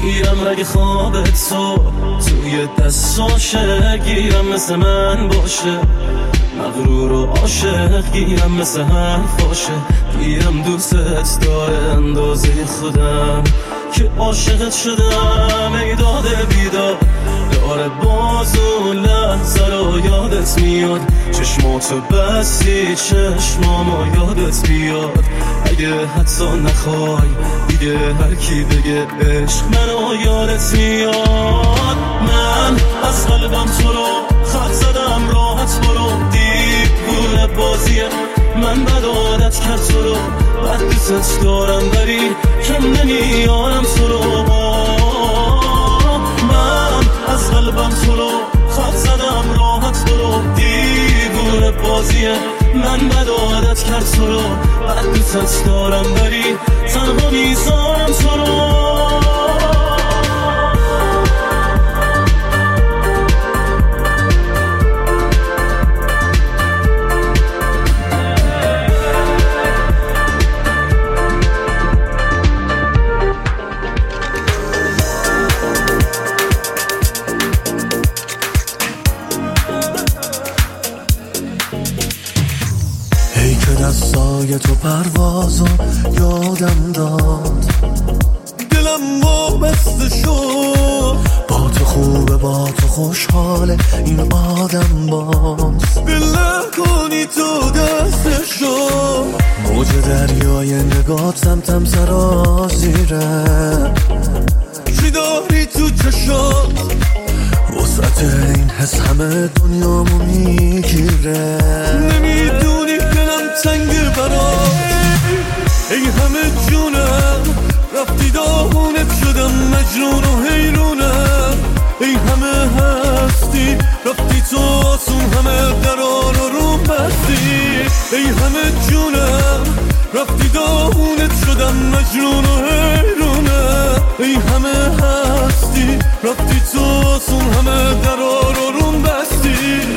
گیرم رگ خوابت تو توی دستاشه، گیرم مثل من باشه، مغرور و عاشق گیرم مثل حرفاشه، گیرم دوستت داره اندازه خودم که عاشقت شدم. ای داده بیدار داره باز اون لحظه رو یادت میاد، چشماتو بستی چشمامو یادت بیاد. اگه حتی نخوای دیگه هر کی بگه عشق منو یادت میاد. من از قلبم تو رو خط زدم راحت برو، دیوونه بازیه من بد عادت کرد تو رو، بد دوست دارم ولی کم نمیارم تو رو. من از قلبم تو رو خط زدم راحت برو، دیوونه بازیه من بد عادت کرد تو رو، بد دوست دارم ولی تنها میذارم تو رو. دستای تو پروازو یادم داد، دلم وابسته شد، با تو خوبه با تو خوشحاله این آدم باز. بله کنی تو دستشو، موج دریای نگات سمتم سرازیره، چی داری تو چشات وسط این حس همه دنیامو میگیره. نمیدونی سنگ برات ای همه جونم، رفتی داغونت شدم مجنون و حیرونم. ای همه هستی رفتی تو آسون، همه دران رو بستی. ای همه جونم رفتی داغونت شدم مجنون و حیرونم. ای همه هستی رفتی تو آسون، همه دران رو بستی.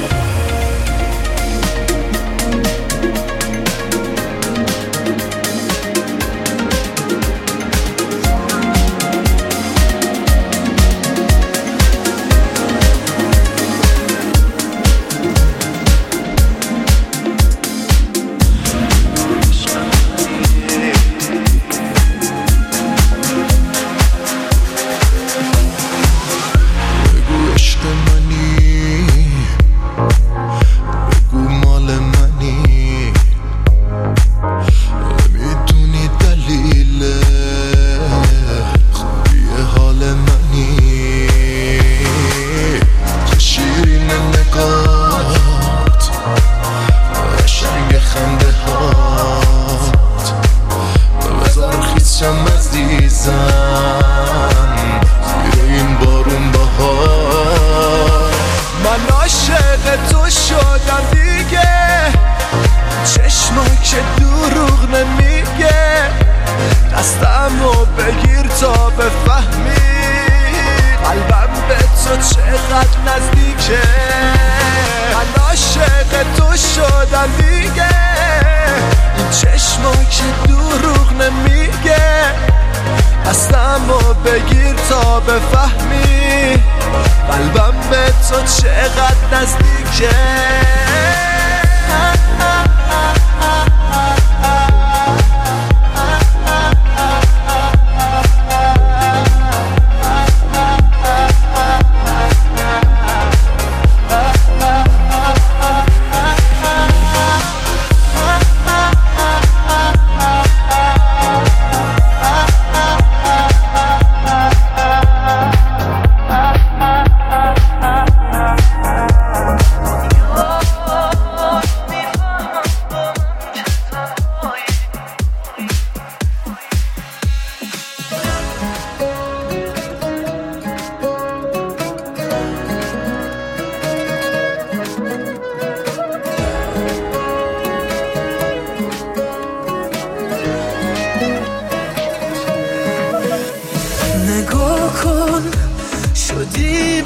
شدی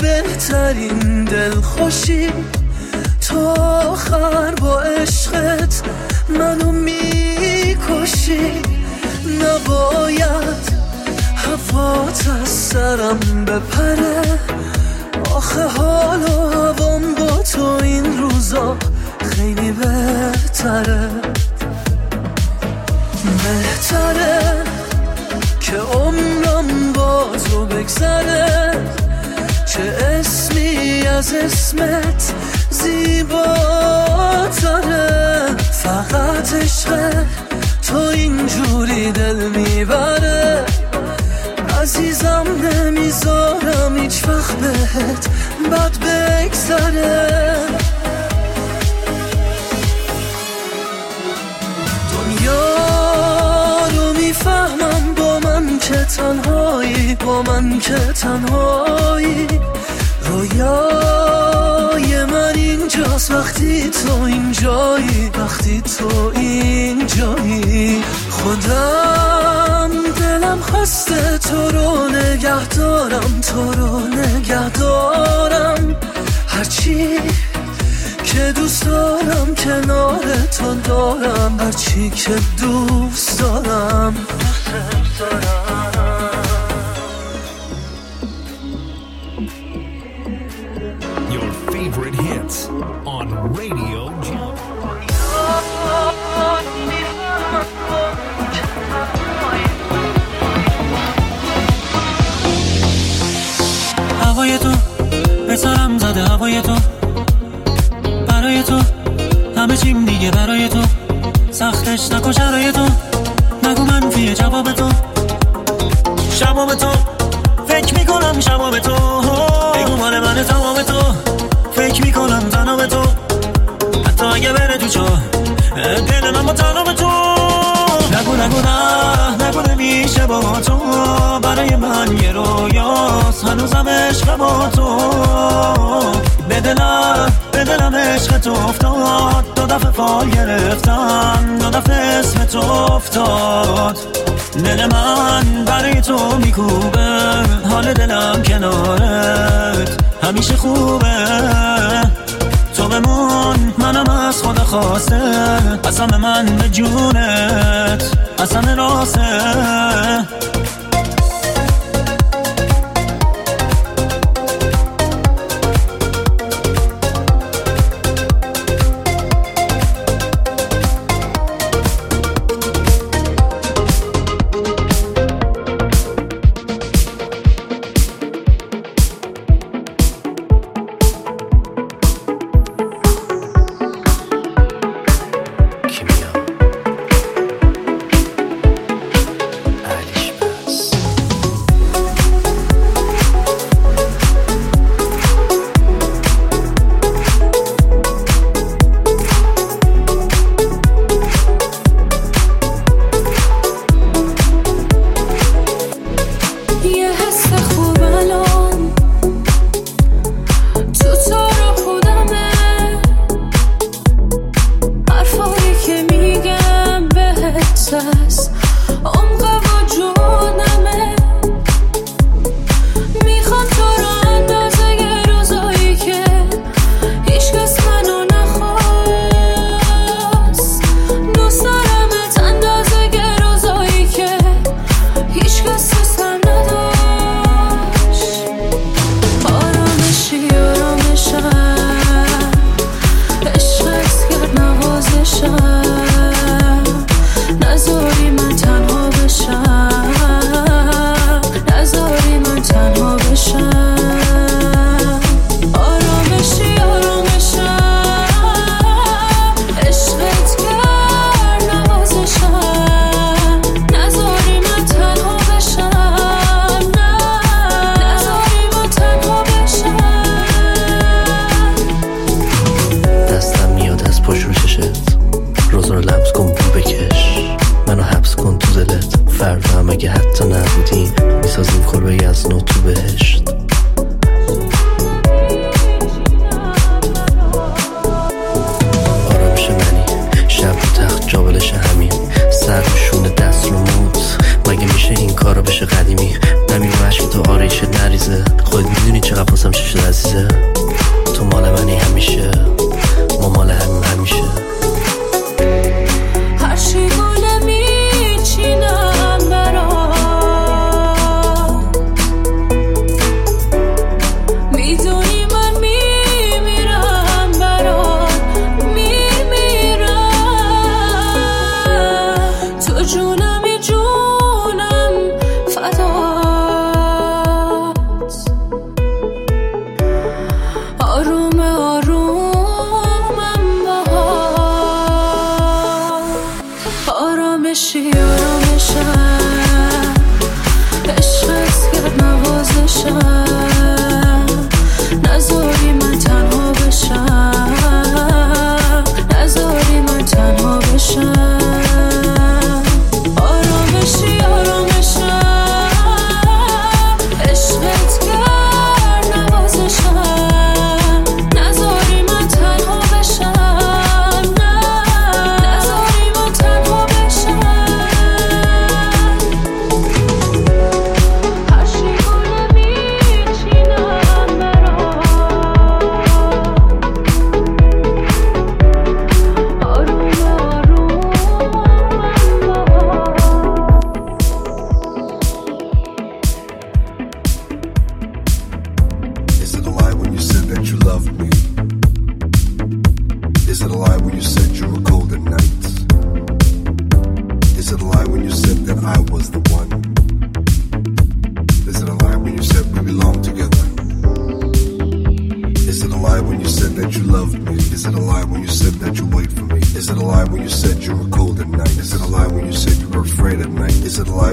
بهترین دلخوشی، تو آخر با عشقت منو میکشی. نباید صفات از سرم بپره. آخه حال و هوام با تو این روزا خیلی بهتره. بهتره که عمرم با تو بگذره، چه اسمی از اسمت زیباتره. فقط عشق تو اینجوری دل میبره. عزیزم نمیذارم هیچ وقت بهت بد بگذره. دنیا رو میفهمم با من که تنهایی، با من که تنهایی. رویای من اینجاست وقتی تو اینجایی، وقتی تو اینجایی. خودم دلم خواسته تو رو نگه دارم، تو رو نگه دارم. هرچی که دوست دارم کنار تو دارم، هرچی که دوست دارم. Your favorite hits on Radio Jump. هوای تو به سرم زده، هوای تو برای تو همه چیم دیگه برای تو. سختش نکن شرای تو، نگو منفیه جواب تو. شبام تو فکر میکنم، شبام تو بگو مال من تمام تو. فکر میکنم تنها به تو، حتی اگه بره تو چه دل من با تنها به تو. نگو نگو نمیشه با تو، برای من یه رویاست هنوزم عشق با تو. به دلم عشق تو افتاد، دو دفعه فال گرفتم، دو دفعه اسم تو افتاد. دل من برای تو میکوبه، حال دلم کنارت همیشه خوبه. تو بمون منم از خدا خواسته، قسم من به جونت قسم راسته.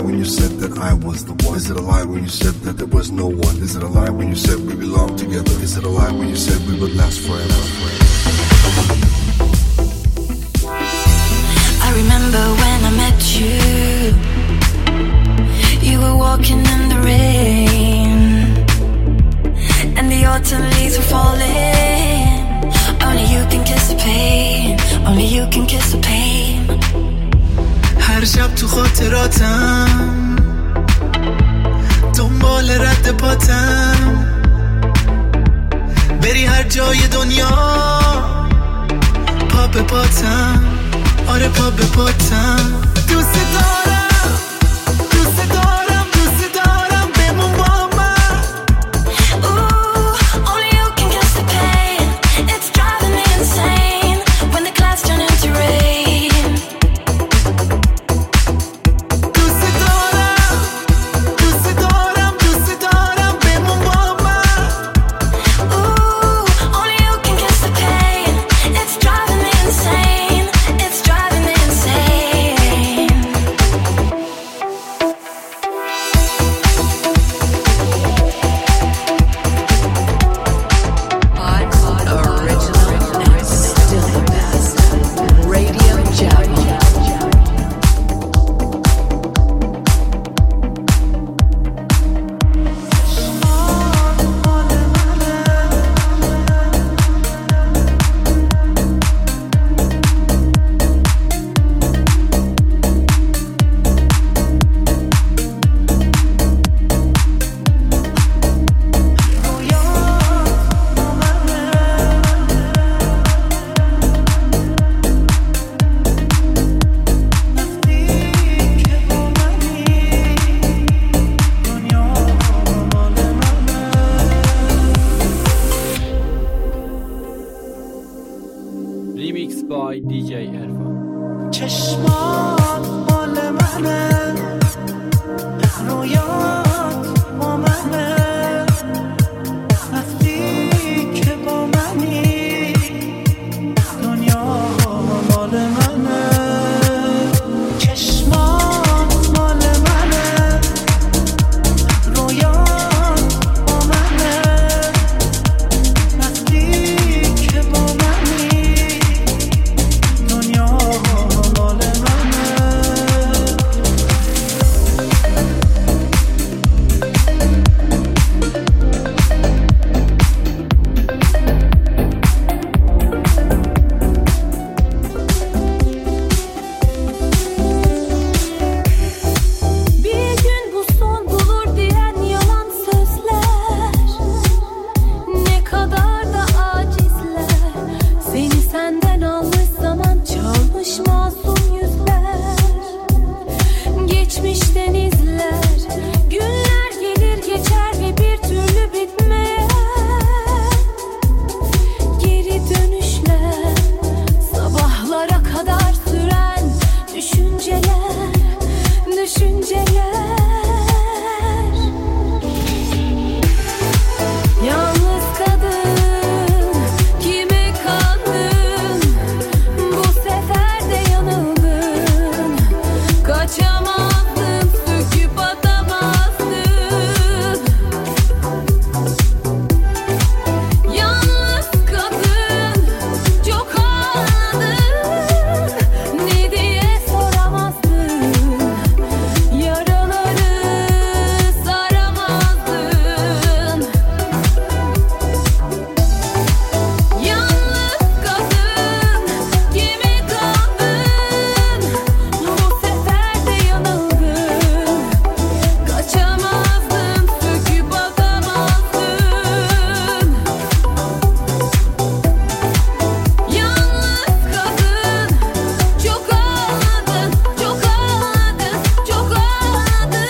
when you said that I was the one? Is it a lie when you said that there was no one? Is it a lie when you said we belong together? Is it a lie when you said we would last forever? I remember when I met you. You were walking in the rain, and the autumn leaves were falling. Only you can kiss the pain. Only you can kiss the pain. هر شب تو خاطراتم دنبال رد پاتم بری هر جای دنیا پا به پاتم آره پا به پاتم دوست دارم دوست دارم دوست دارم بمون با من Only you can kiss the pain. It's driving me insane when the clouds turn into rain. دوست دارم دوست دارم دوست دارم بمون با من Only you can kiss the pain. It's driving me insane. It's driving me insane. Original and still the best. Radio Java. Remix by DJ Erfan. چشمات مال منه رویات با منه وقتی که با منی دنیا مال منه چشمات مال منه رویات با منه وقتی که با منی دنیا مال منه Bir gün bu son bulur diyen yalan sözler, ne kadar da acizler. Seni senden almış zaman, çalmış masum yüzler. Geçmişten izler, günler gelir geçer ve bir türlü bitmeyen geri dönüşler, sabahlara kadar süren düşünceler, düşünceler. Yalnız kadın, kime kandın? Bu sefer de yanıldın. Kaçamazdın, söküp atamazdın. Yalnız kadın, çok ağladın. Ne diye soramazdın. Yaraları saramazdın. Yalnız kadın, kime kandın? Bu sefer de yanıldın. Kaçamazdın, söküp atamazdın. Yalnız kadın, çok ağladın, çok ağladın, çok ağladın.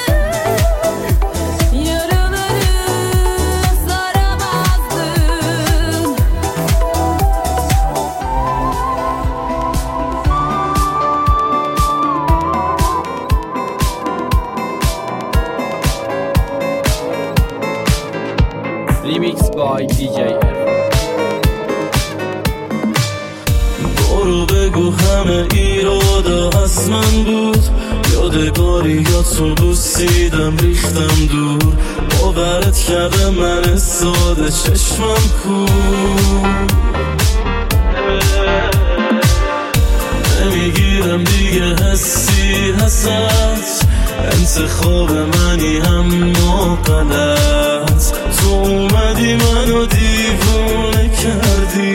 Yaraları saramazdın. Remix by DJ Erfan. برو بگو همه ایراده از من بود یا یادگاریاتو بوسیدم ریختم دور، باورت کرده من ساده چشمم کور. نمیگیرم دیگه حسی هست، انتخاب منی هم غلط. تو اومدی منو دیوونه کردی،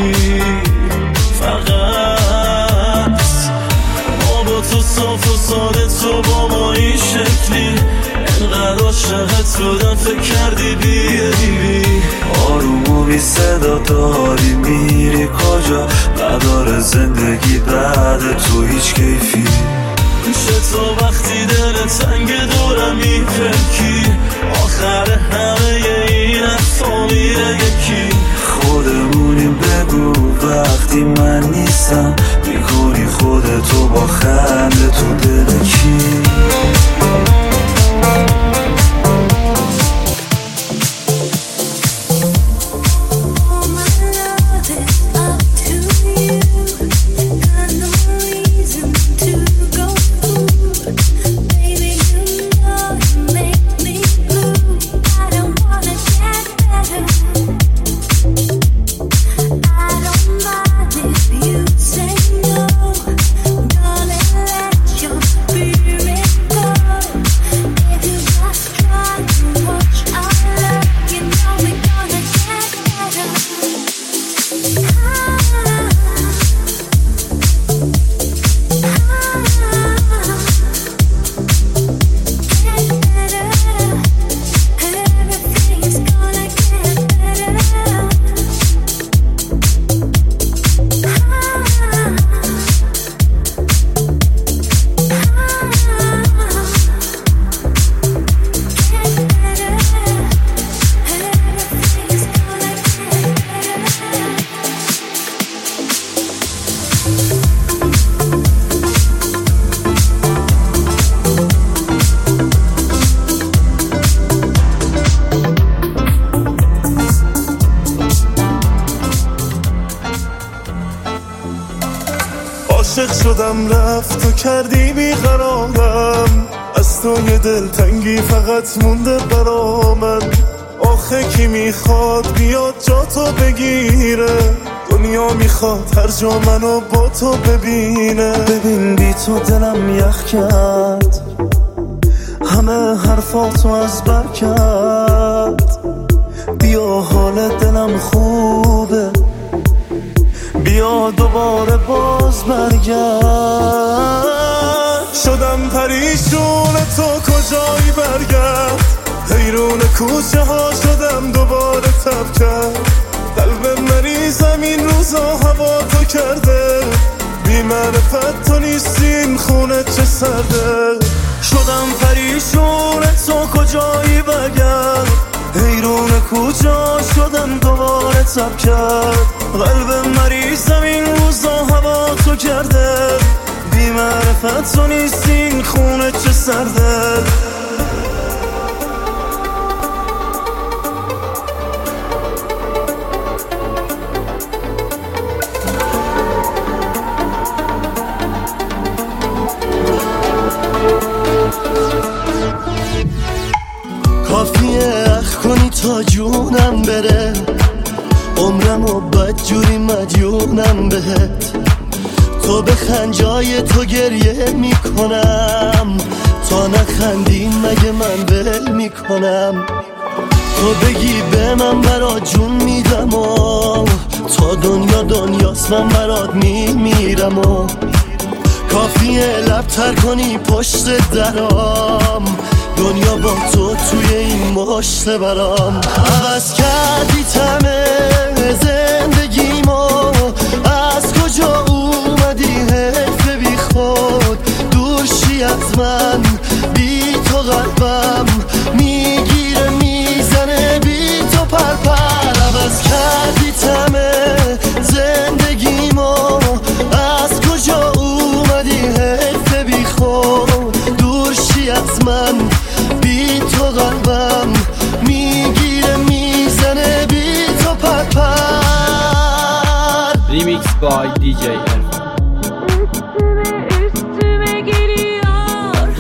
فقط ما با تو صاف و ساده، تو با ما این شکلی، انقدر عاشقت بودم فکر کردی بیایی. آروم و بی صدا داری میری کجا، نداره زندگی بعد تو هیچ کیفی. میشه تو وقتی دل تنگ دورم میپرکی، آخر همه این حرفا میره یکی. خودمونیم بگو وقتی من نیستم، میکنی خودتو با خنده تو دل کی. عاشق شدم رفت تو کردی بیقرارم، از تو یه دلتنگی فقط مونده برامن. آخه کی میخواد بیاد جا تو بگیره، دنیا میخواد هر جا منو با تو ببینه. ببین بی تو دلم یخ کرد، همه حرفاتو از بر کرد. بیا حال دلم خوبه، بیا دوباره باز برگرد. شدم پریشون تو کجایی برگرد، حیرون کوچه ها شدم دوباره تب کرد. قلب مریضم این روزا هوا تو کرده، بی معرفت تو نیستین خونه چه سرده. شدم پریشون تو کجایی برگرد، حیرون کوچه ها شدم دوباره تب کرد. قلب مریضم این روزا هوا تو کرده، بی معرفت تو نیستین خونه چه سرده. کافیه اخ کنی تا جونم بره، عمرمو بدجوری مدیونم بهت. تو بخند جای تو گریه میکنم، تا نخندی مگه من ول میکنم. تو بگی به من برات جون میدم و تا دنیا دنیاست من برات میمیرم. و کافیه لب تر کنی پشت درام، دنیا با تو توی این مشت برام. عوض کردی تمه زندگیمو، از کجا اومدی حیف بی خود. دورشی از من بی تو قلبم میگیره میزنه بی تو پرپر. عوض کردی تمه زندگیمو، از کجا اومدی حیف بی خود. دورشی از من بی تو قلبم میگیره میزنه بی تو پرپر. Remix by DJ Erfan. Üstüme geliyor,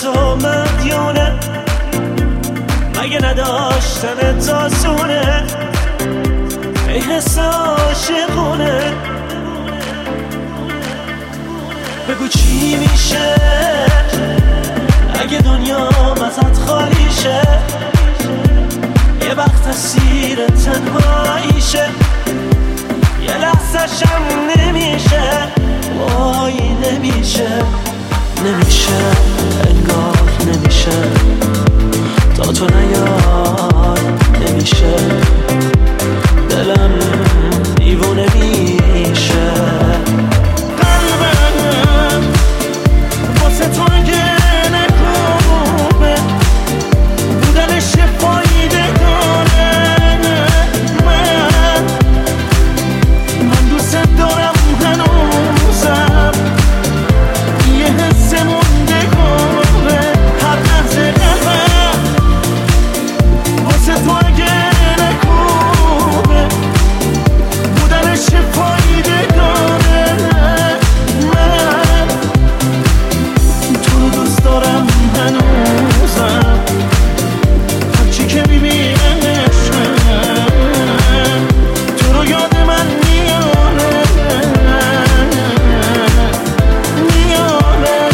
تو مدیونه، مگه نداشتن تاسونه، ای حس عاشقونه. بگو چی میشه اگه دنیا ازت خالی شه، یه وقت اسیر تنهاییشه، یه لحظه شم نمیشه، وای نمیشه، نمیشه انگار نمیشه، تا تو نیای نمیشه، دلم دیوونه میشه. قلبم واسه تو اگه نکوبه بودنش فایده داره، من دوست دارم هنوزم، یه حس مونده گاره هر لحظه قلبم واسه تو اگه نکوبه بودنش فایده داره، من تو رو دوست دارم هنوزم، هرچی که میبینمشم تو رو یاد من میاره، میاره.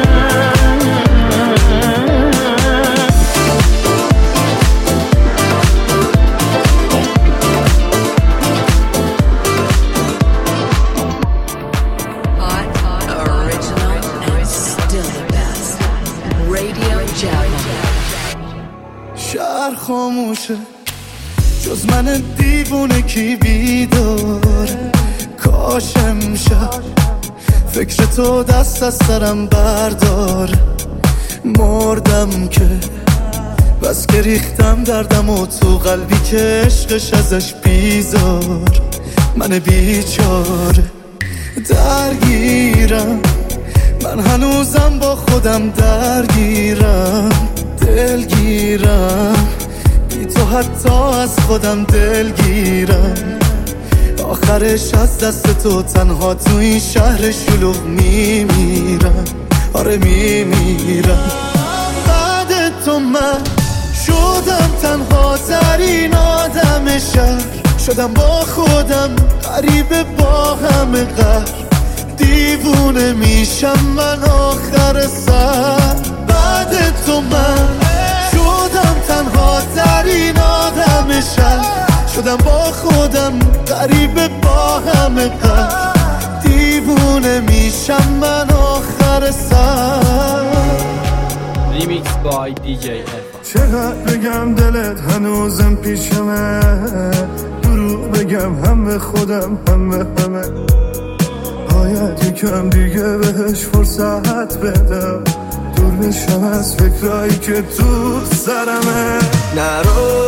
Original and still the best. Radio Java. شهر خاموشه جز من دیوونه کی بیداره، کاش امشب فکر تو دست از سرم برداره، مردم که بس که ریختم دردم و تو قلبی که عشقش ازش بیزار، من بیچاره درگیرم، من هنوزم با خودم درگیرم، دلگیرم بی تو حتی از خودم دلگیرم، آخرش از دست تو تنها تو این شهر شلوغ میمیرم، آره میمیرم. بعد تو من شدم تنها ترین آدم شهر، شدم با خودم غریبه با همه قهر، دیوونه میشم من آخر سر. بعد تو من شدم تنها ترین آدم شهر، شدم با خودم غریبه با همه قهر، دیوونه میشم من آخر سر. Remix by DJ Erfan. چقدر بگم دلت هنوزم پیشمه، دروغ بگم هم به خودم هم به همه، باید یکم دیگه بهش فرصت بدم، دور بشم از فکرایی که تو سرمه. نرو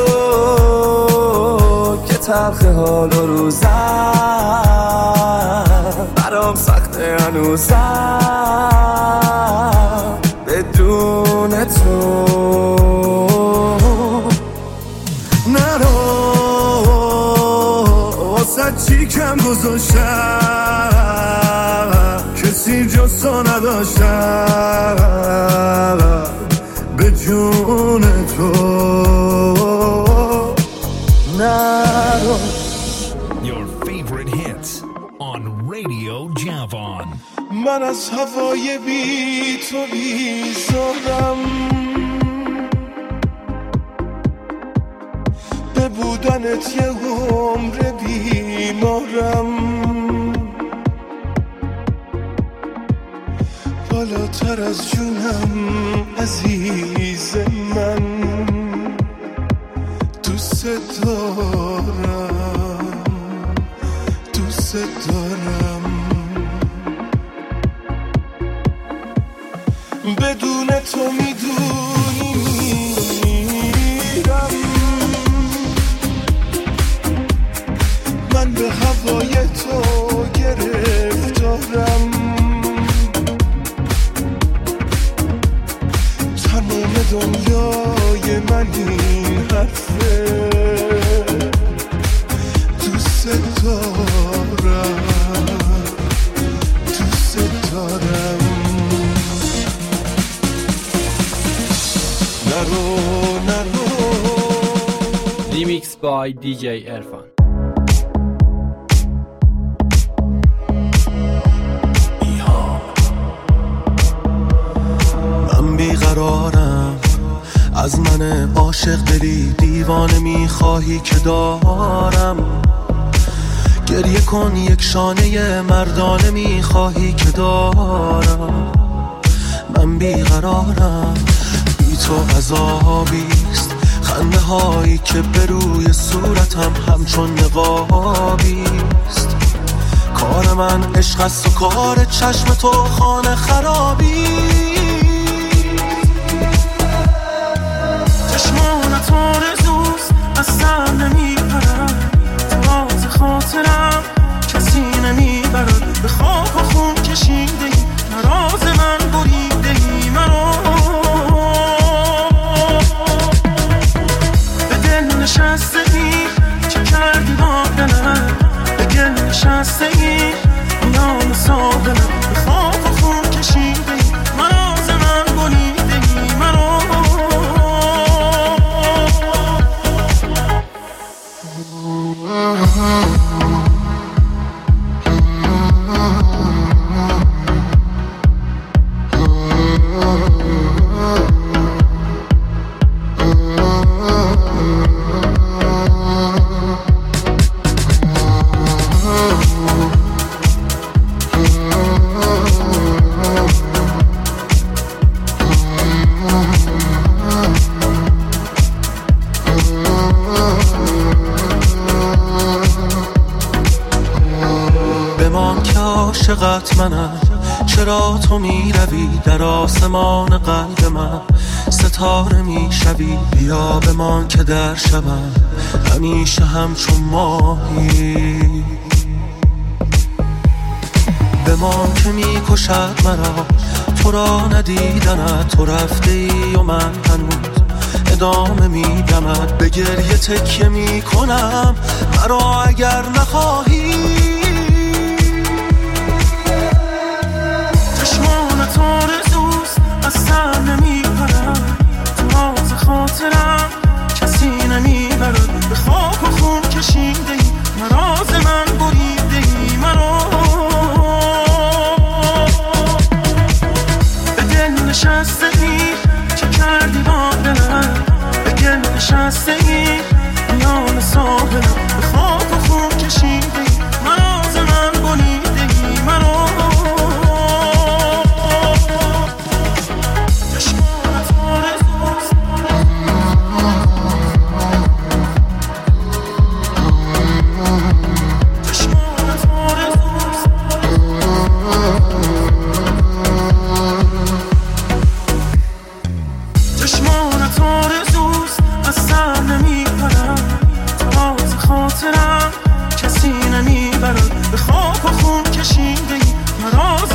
که تلخ حال و روزم برام سخته هنوزم بدون تو. نرو واسه چی کم گذاشتم، کسی جز تو نداشتم به جون تو. نرو. Your favorite hits on Radio Javon. من از هوای بی تو بیزارم، به بودنت یه عمر بیمارم، بالاتر از جونم عزیز من، دوست دارم دوست دارم. بدون تو میدونی میرم، من به هوای تو گرفتارم، تمام دنیای من این حرفه، دوست دارم دوست دارم. نرو Remix by DJ Erfan. من بیقرارم از من عاشق دلی دیوانه میخواهی که دارم گریه کن یک شانه مردانه میخواهی که دارم من بیقرارم بی تو عذابیست خنده هایی که به روی صورتم همچون نقابیست کار من عشق است و کار چشم تو خانه خرابی چشمانت آرزوست از سر نمیپرد تو راز خاطرم کسی نمیبرد به خاک و خون کشیده ای نراز من بریده ای مرا به دل نشسته ای چه کردی با دلم به گل نشسته ای میان ساحلم به خاک و خون کشیده ای نراز من بریده ای مرا عاشقت منم چرا تو میروی در آسمان قلب من ستاره میشوی بیا بمان که در شبم همیشه همچون ماهی بمان که میکشد مرا تو را ندیدنت تو رفته ای و من هنوز ادامه میدمت به گریه تکیه میکنم مرا اگر نخواهی چشمانت آرزوست از سر نمیپرد تو راز خاطرم کسی نمیبرد به خاک و خون کشیده ای نراز من بریده ای مرا به دل نشسته ای چه کردی با دلم به گل نشسته ای میان ساحلم به خاک و خون کشیده ای نراز من بریده ای مرا چشمانت آرزوست از سر نمیپرد تو راز خاطرم کسی نمیبرد به خاک و خون کشیده ای نراز